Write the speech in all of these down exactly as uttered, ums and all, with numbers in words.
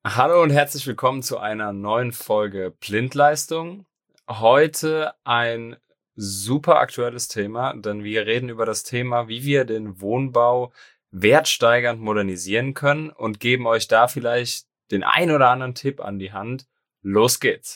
Hallo und herzlich willkommen zu einer neuen Folge Blindleistung. Heute ein super aktuelles Thema, denn wir reden über das Thema, wie wir den Wohnbau wertsteigernd modernisieren können und geben euch da vielleicht den ein oder anderen Tipp an die Hand. Los geht's!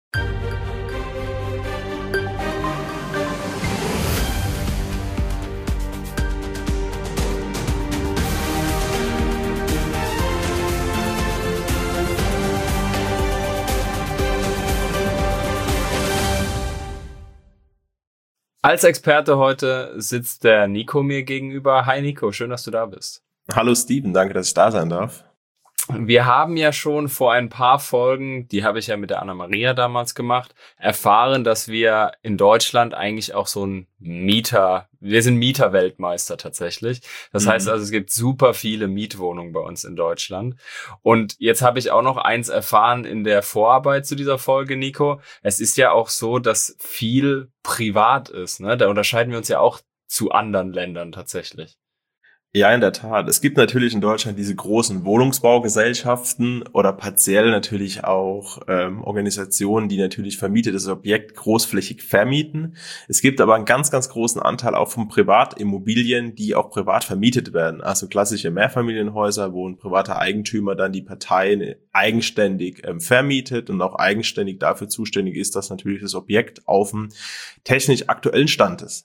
Als Experte heute sitzt der Nico mir gegenüber. Hi Nico, schön, dass du da bist. Hallo Steven, danke, dass ich da sein darf. Wir haben ja schon vor ein paar Folgen, die habe ich ja mit der Anna-Maria damals gemacht, erfahren, dass wir in Deutschland eigentlich auch so ein Mieter, wir sind Mieterweltmeister tatsächlich. Das mhm. heißt also, es gibt super viele Mietwohnungen bei uns in Deutschland. Und jetzt habe ich auch noch eins erfahren in der Vorarbeit zu dieser Folge, Nico. Es ist ja auch so, dass viel privat ist, ne? Da unterscheiden wir uns ja auch zu anderen Ländern tatsächlich. Ja, in der Tat. Es gibt natürlich in Deutschland diese großen Wohnungsbaugesellschaften oder partiell natürlich auch ähm, Organisationen, die natürlich vermietetes Objekt großflächig vermieten. Es gibt aber einen ganz, ganz großen Anteil auch von Privatimmobilien, die auch privat vermietet werden. Also klassische Mehrfamilienhäuser, wo ein privater Eigentümer dann die Parteien eigenständig ähm, vermietet und auch eigenständig dafür zuständig ist, dass natürlich das Objekt auf dem technisch aktuellen Stand ist.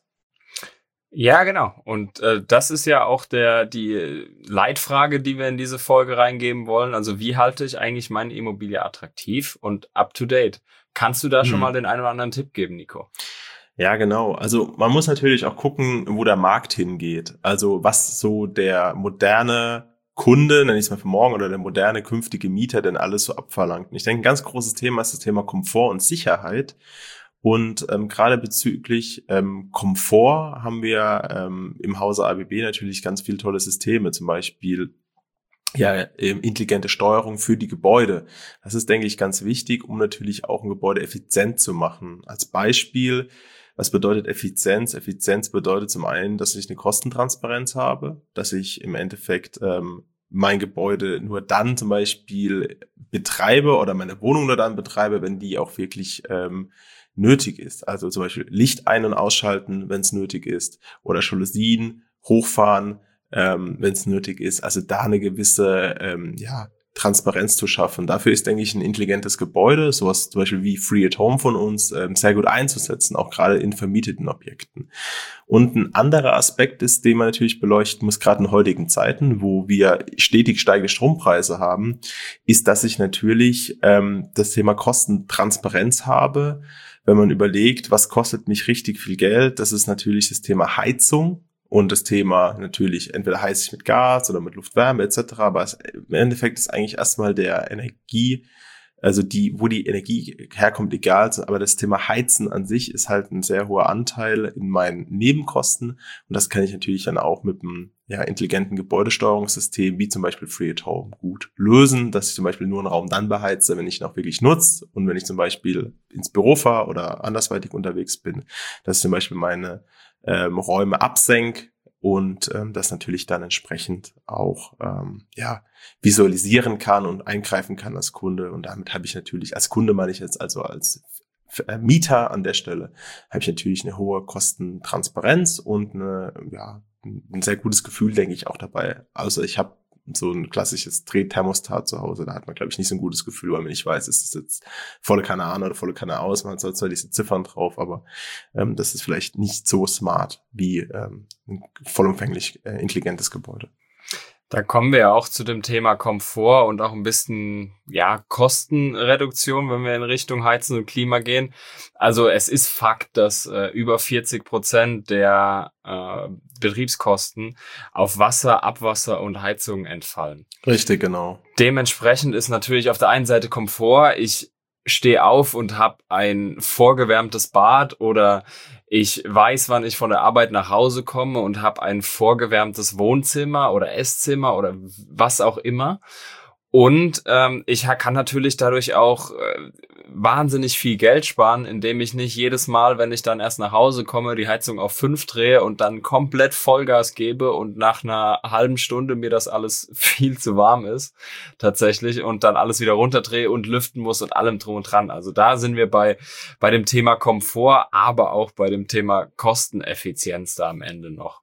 Ja, genau. Und äh, das ist ja auch der die Leitfrage, die wir in diese Folge reingeben wollen. Also wie halte ich eigentlich meine Immobilie attraktiv und up-to-date? Kannst du da hm. schon mal den einen oder anderen Tipp geben, Nico? Ja, genau. Also man muss natürlich auch gucken, wo der Markt hingeht. Also was so der moderne Kunde, nenne ich es mal für morgen, oder der moderne künftige Mieter denn alles so abverlangt. Und ich denke, ein ganz großes Thema ist das Thema Komfort und Sicherheit. Und ähm, gerade bezüglich ähm, Komfort haben wir ähm, im Hause A B B natürlich ganz viele tolle Systeme, zum Beispiel ja ähm, intelligente Steuerung für die Gebäude. Das ist, denke ich, ganz wichtig, um natürlich auch ein Gebäude effizient zu machen. Als Beispiel, was bedeutet Effizienz? Effizienz bedeutet zum einen, dass ich eine Kostentransparenz habe, dass ich im Endeffekt ähm, mein Gebäude nur dann zum Beispiel betreibe oder meine Wohnung nur dann betreibe, wenn die auch wirklich ähm, nötig ist. Also zum Beispiel Licht ein- und ausschalten, wenn es nötig ist, oder Jalousien hochfahren, ähm, wenn es nötig ist. Also da eine gewisse ähm, ja, Transparenz zu schaffen. Dafür ist, denke ich, ein intelligentes Gebäude, sowas zum Beispiel wie Free at Home von uns, ähm, sehr gut einzusetzen, auch gerade in vermieteten Objekten. Und ein anderer Aspekt ist, den man natürlich beleuchten muss, gerade in heutigen Zeiten, wo wir stetig steigende Strompreise haben, ist, dass ich natürlich ähm, das Thema Kostentransparenz habe. Wenn man überlegt, was kostet mich richtig viel Geld, das ist natürlich das Thema Heizung und das Thema natürlich, entweder heize ich mit Gas oder mit Luftwärme et cetera. Aber es, im Endeffekt ist eigentlich erstmal der Energie, also die, wo die Energie herkommt, egal. Aber das Thema Heizen an sich ist halt ein sehr hoher Anteil in meinen Nebenkosten. Und das kann ich natürlich dann auch mit einem ja, intelligenten Gebäudesteuerungssystem, wie zum Beispiel Free at Home, gut lösen, dass ich zum Beispiel nur einen Raum dann beheize, wenn ich ihn auch wirklich nutze. Und wenn ich zum Beispiel ins Büro fahre oder andersweitig unterwegs bin, dass ich zum Beispiel meine ähm, Räume absenke und ähm, das natürlich dann entsprechend auch ähm, ja visualisieren kann und eingreifen kann als Kunde. Und damit habe ich natürlich, als Kunde meine ich jetzt also als Mieter an der Stelle, habe ich natürlich eine hohe Kostentransparenz und eine, ja, ein sehr gutes Gefühl, denke ich, auch dabei. Also ich habe so ein klassisches Drehthermostat zu Hause, da hat man, glaube ich, nicht so ein gutes Gefühl, weil man nicht weiß, ist es jetzt volle Kanne an oder volle Kanne aus, man hat zwar diese Ziffern drauf, aber ähm, das ist vielleicht nicht so smart wie ähm, ein vollumfänglich äh, intelligentes Gebäude. Da kommen wir ja auch zu dem Thema Komfort und auch ein bisschen, ja, Kostenreduktion, wenn wir in Richtung Heizen und Klima gehen. Also es ist Fakt, dass äh, über vierzig Prozent der äh, Betriebskosten auf Wasser, Abwasser und Heizung entfallen. Richtig, genau. Dementsprechend ist natürlich auf der einen Seite Komfort. Ich stehe auf und habe ein vorgewärmtes Bad oder ich weiß, wann ich von der Arbeit nach Hause komme und habe ein vorgewärmtes Wohnzimmer oder Esszimmer oder was auch immer. Und ähm, ich kann natürlich dadurch auch äh, wahnsinnig viel Geld sparen, indem ich nicht jedes Mal, wenn ich dann erst nach Hause komme, die Heizung auf fünf drehe und dann komplett Vollgas gebe und nach einer halben Stunde mir das alles viel zu warm ist, tatsächlich, und dann alles wieder runterdrehe und lüften muss und allem drum und dran. Also da sind wir bei bei dem Thema Komfort, aber auch bei dem Thema Kosteneffizienz da am Ende noch.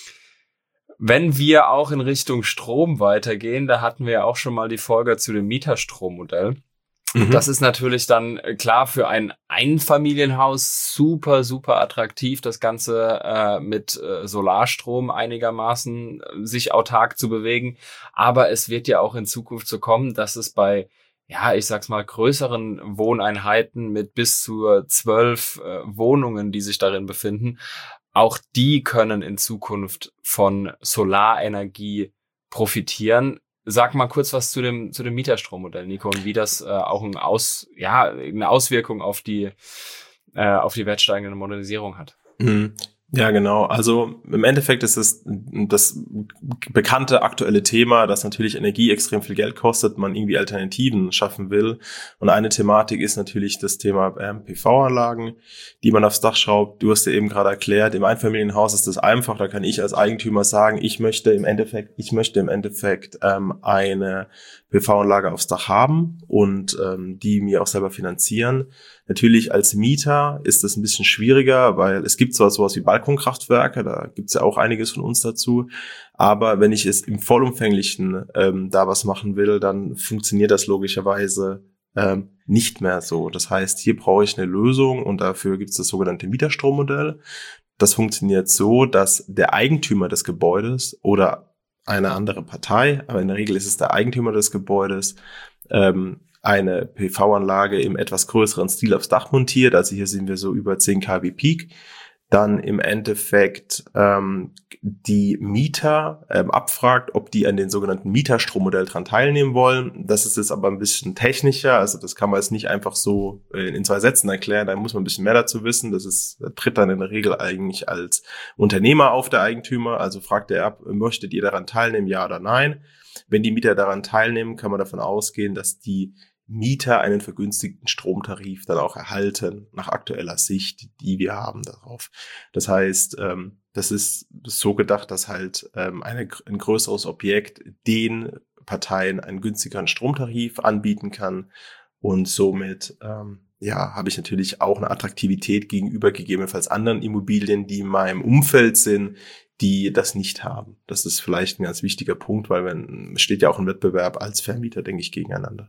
Wenn wir auch in Richtung Strom weitergehen, da hatten wir ja auch schon mal die Folge zu dem Mieterstrommodell. Mhm. Das ist natürlich dann klar für ein Einfamilienhaus super, super attraktiv, das Ganze äh, mit äh, Solarstrom einigermaßen äh, sich autark zu bewegen. Aber es wird ja auch in Zukunft so kommen, dass es bei, ja, ich sag's mal, größeren Wohneinheiten mit bis zu zwölf äh, Wohnungen, die sich darin befinden, auch die können in Zukunft von Solarenergie profitieren. Sag mal kurz was zu dem zu dem Mieterstrommodell, Nico, und wie das äh, auch ein Aus, ja, eine Auswirkung auf die äh, auf die wertsteigende Modernisierung hat. Mhm. Ja, genau. Also im Endeffekt ist es das bekannte aktuelle Thema, dass natürlich Energie extrem viel Geld kostet, man irgendwie Alternativen schaffen will. Und eine Thematik ist natürlich das Thema ähm, P V-Anlagen, die man aufs Dach schraubt. Du hast ja eben gerade erklärt, im Einfamilienhaus ist das einfach. Da kann ich als Eigentümer sagen, ich möchte im Endeffekt, ich möchte im Endeffekt ähm, eine P V-Anlage aufs Dach haben und ähm, die mir auch selber finanzieren. Natürlich als Mieter ist das ein bisschen schwieriger, weil es gibt zwar sowas wie Balkonkraftwerke, da gibt's ja auch einiges von uns dazu, aber wenn ich es im Vollumfänglichen ähm, da was machen will, dann funktioniert das logischerweise ähm, nicht mehr so. Das heißt, hier brauche ich eine Lösung und dafür gibt's das sogenannte Mieterstrommodell. Das funktioniert so, dass der Eigentümer des Gebäudes oder eine andere Partei, aber in der Regel ist es der Eigentümer des Gebäudes, ähm, eine P V-Anlage im etwas größeren Stil aufs Dach montiert. Also hier sind wir so über zehn Kilowatt Peak. Dann im Endeffekt ähm, die Mieter ähm, abfragt, ob die an den sogenannten Mieterstrommodell dran teilnehmen wollen. Das ist jetzt aber ein bisschen technischer. Also das kann man jetzt nicht einfach so in zwei Sätzen erklären. Da muss man ein bisschen mehr dazu wissen. Das ist, das tritt dann in der Regel eigentlich als Unternehmer auf, der Eigentümer. Also fragt er ab, möchtet ihr daran teilnehmen, ja oder nein? Wenn die Mieter daran teilnehmen, kann man davon ausgehen, dass die Mieter einen vergünstigten Stromtarif dann auch erhalten, nach aktueller Sicht, die wir haben darauf. Das heißt, ähm, das ist so gedacht, dass halt ähm, eine, ein größeres Objekt den Parteien einen günstigeren Stromtarif anbieten kann und somit ähm, ja, habe ich natürlich auch eine Attraktivität gegenüber gegebenenfalls anderen Immobilien, die in meinem Umfeld sind, die das nicht haben. Das ist vielleicht ein ganz wichtiger Punkt, weil man steht ja auch im Wettbewerb als Vermieter, denke ich, gegeneinander.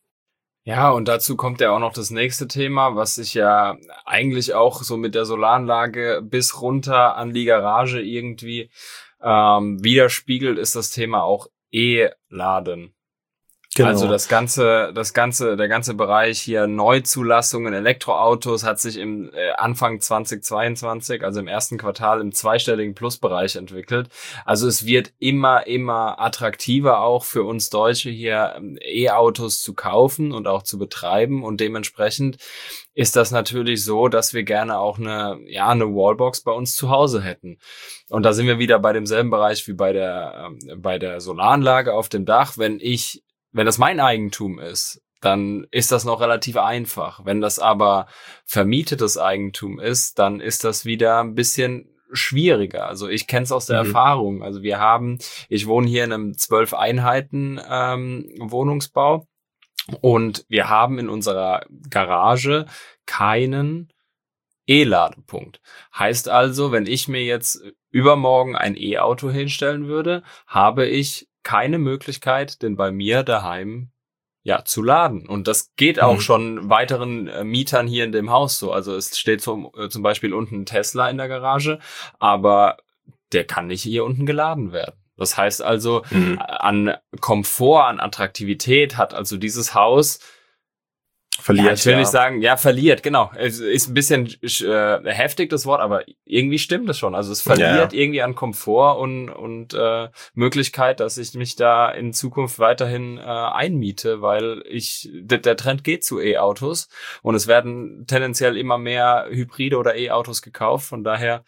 Ja, und dazu kommt ja auch noch das nächste Thema, was sich ja eigentlich auch so mit der Solaranlage bis runter an die Garage irgendwie ähm, widerspiegelt, ist das Thema auch E-Laden. Genau. Also das ganze, das ganze, der ganze Bereich hier Neuzulassungen, Elektroautos hat sich im äh, Anfang zweitausendzweiundzwanzig, also im ersten Quartal, im zweistelligen Plusbereich entwickelt. Also es wird immer, immer attraktiver auch für uns Deutsche hier E-Autos zu kaufen und auch zu betreiben, und dementsprechend ist das natürlich so, dass wir gerne auch eine, ja, eine Wallbox bei uns zu Hause hätten. Und da sind wir wieder bei demselben Bereich wie bei der, äh, bei der Solaranlage auf dem Dach. Wenn ich Wenn das mein Eigentum ist, dann ist das noch relativ einfach. Wenn das aber vermietetes Eigentum ist, dann ist das wieder ein bisschen schwieriger. Also ich kenne es aus der mhm. Erfahrung. Also wir haben, ich wohne hier in einem zwölf Einheiten ähm, Wohnungsbau, und wir haben in unserer Garage keinen E-Ladepunkt. Heißt also, wenn ich mir jetzt übermorgen ein E-Auto hinstellen würde, habe ich keine Möglichkeit, den bei mir daheim ja zu laden. Und das geht auch mhm. schon weiteren äh, Mietern hier in dem Haus so. Also es steht zum, äh, zum Beispiel unten ein Tesla in der Garage, aber der kann nicht hier unten geladen werden. Das heißt also, mhm. an Komfort, an Attraktivität hat also dieses Haus verliert. Ja, ich will ja. nicht sagen, ja, verliert, genau. Es ist ein bisschen äh, heftig, das Wort, aber irgendwie stimmt es schon. Also es verliert ja. irgendwie an Komfort und und äh, Möglichkeit, dass ich mich da in Zukunft weiterhin äh, einmiete, weil ich d- der Trend geht zu E-Autos, und es werden tendenziell immer mehr Hybride oder E-Autos gekauft. Von daher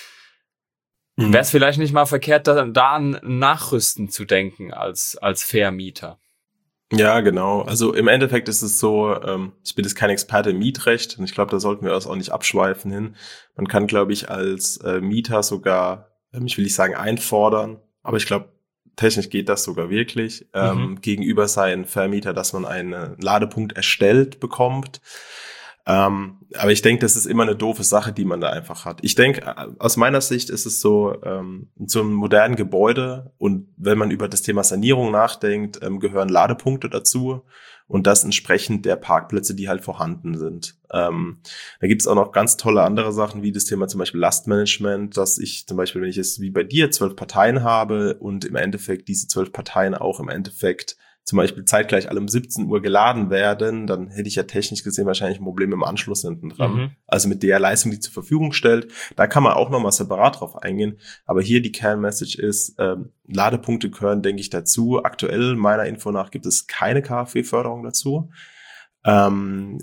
mhm. wäre es vielleicht nicht mal verkehrt, da, da an Nachrüsten zu denken als als Vermieter. Ja, genau. Also im Endeffekt ist es so, ähm, ich bin jetzt kein Experte im Mietrecht und ich glaube, da sollten wir uns auch nicht abschweifen hin. Man kann, glaube ich, als äh, Mieter sogar, ähm, ich will nicht sagen einfordern, aber ich glaube, technisch geht das sogar wirklich, Mhm. ähm, gegenüber seinen Vermieter, dass man einen Ladepunkt erstellt bekommt. Ähm, aber ich denke, das ist immer eine doofe Sache, die man da einfach hat. Ich denke, äh, aus meiner Sicht ist es so, ähm, in so einem modernen Gebäude und wenn man über das Thema Sanierung nachdenkt, ähm, gehören Ladepunkte dazu und das entsprechend der Parkplätze, die halt vorhanden sind. Ähm, da gibt es auch noch ganz tolle andere Sachen, wie das Thema zum Beispiel Lastmanagement, dass ich zum Beispiel, wenn ich jetzt wie bei dir zwölf Parteien habe und im Endeffekt diese zwölf Parteien auch im Endeffekt zum Beispiel zeitgleich alle um siebzehn Uhr geladen werden, dann hätte ich ja technisch gesehen wahrscheinlich ein Problem im Anschluss hinten dran. Mhm. Also mit der Leistung, die zur Verfügung stellt, da kann man auch nochmal separat drauf eingehen. Aber hier die Kernmessage ist, ähm, Ladepunkte gehören, denke ich, dazu. Aktuell, meiner Info nach, gibt es keine KfW-Förderung dazu. Ähm,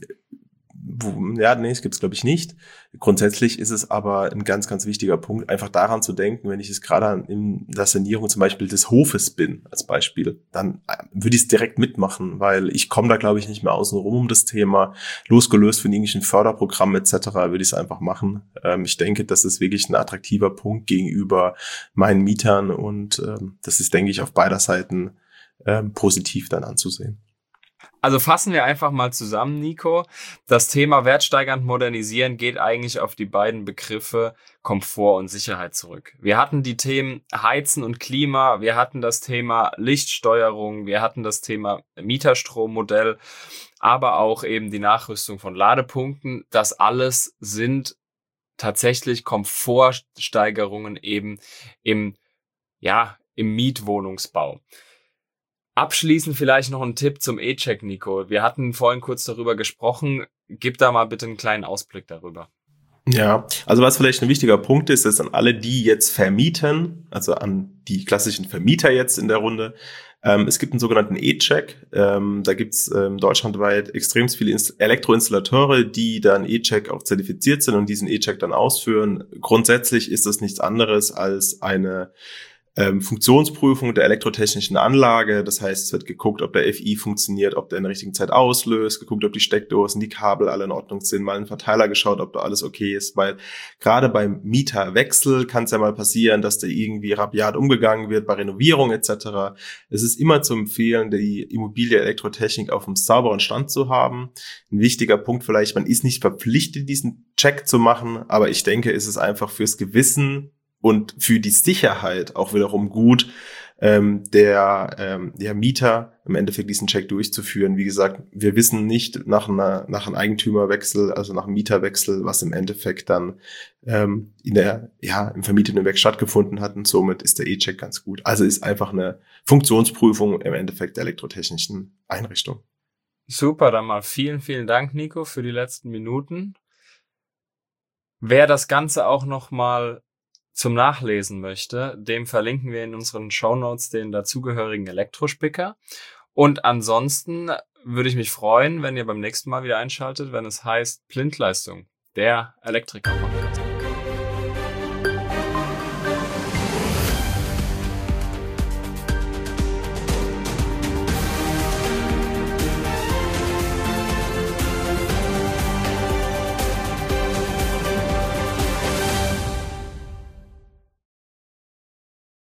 wo, ja, nee, das gibt's glaube ich nicht. Grundsätzlich ist es aber ein ganz, ganz wichtiger Punkt, einfach daran zu denken, wenn ich es gerade in der Sanierung zum Beispiel des Hofes bin, als Beispiel, dann würde ich es direkt mitmachen, weil ich komme da, glaube ich, nicht mehr außen rum um das Thema. Losgelöst von irgendwelchen Förderprogrammen et cetera würde ich es einfach machen. Ähm, ich denke, das ist wirklich ein attraktiver Punkt gegenüber meinen Mietern und ähm, das ist, denke ich, auf beider Seiten ähm, positiv dann anzusehen. Also fassen wir einfach mal zusammen, Nico. Das Thema wertsteigernd modernisieren geht eigentlich auf die beiden Begriffe Komfort und Sicherheit zurück. Wir hatten die Themen Heizen und Klima, wir hatten das Thema Lichtsteuerung, wir hatten das Thema Mieterstrommodell, aber auch eben die Nachrüstung von Ladepunkten. Das alles sind tatsächlich Komfortsteigerungen eben im, ja, im Mietwohnungsbau. Abschließend vielleicht noch ein Tipp zum E-Check, Nico. Wir hatten vorhin kurz darüber gesprochen. Gib da mal bitte einen kleinen Ausblick darüber. Ja, also was vielleicht ein wichtiger Punkt ist, ist an alle, die jetzt vermieten, also an die klassischen Vermieter jetzt in der Runde. Ähm, es gibt einen sogenannten E-Check. Ähm, da gibt's ähm, deutschlandweit extrem viele Inst- Elektroinstallateure, die dann E-Check auch zertifiziert sind und diesen E-Check dann ausführen. Grundsätzlich ist das nichts anderes als eine Ähm, Funktionsprüfung der elektrotechnischen Anlage. Das heißt, es wird geguckt, ob der F I funktioniert, ob der in der richtigen Zeit auslöst, geguckt, ob die Steckdosen, die Kabel alle in Ordnung sind, mal einen Verteiler geschaut, ob da alles okay ist, weil gerade beim Mieterwechsel kann es ja mal passieren, dass der irgendwie rabiat umgegangen wird, bei Renovierung et cetera. Es ist immer zu empfehlen, die Immobilie Elektrotechnik auf einem sauberen Stand zu haben. Ein wichtiger Punkt vielleicht, man ist nicht verpflichtet, diesen Check zu machen, aber ich denke, es ist einfach fürs Gewissen und für die Sicherheit auch wiederum gut, ähm, der, ähm, der Mieter im Endeffekt diesen Check durchzuführen. Wie gesagt, wir wissen nicht nach einer, nach einem Eigentümerwechsel, also nach einem Mieterwechsel, was im Endeffekt dann ähm, in der, ja, im vermieteten Objekt stattgefunden hat und somit ist der E-Check ganz gut. Also ist einfach eine Funktionsprüfung im Endeffekt der elektrotechnischen Einrichtung. Super, dann mal vielen, vielen Dank, Nico, für die letzten Minuten. Wer das Ganze auch noch mal zum Nachlesen möchte, dem verlinken wir in unseren Shownotes den dazugehörigen Elektrospicker. Und ansonsten würde ich mich freuen, wenn ihr beim nächsten Mal wieder einschaltet, wenn es heißt Blindleistung, der Elektriker-Podcast.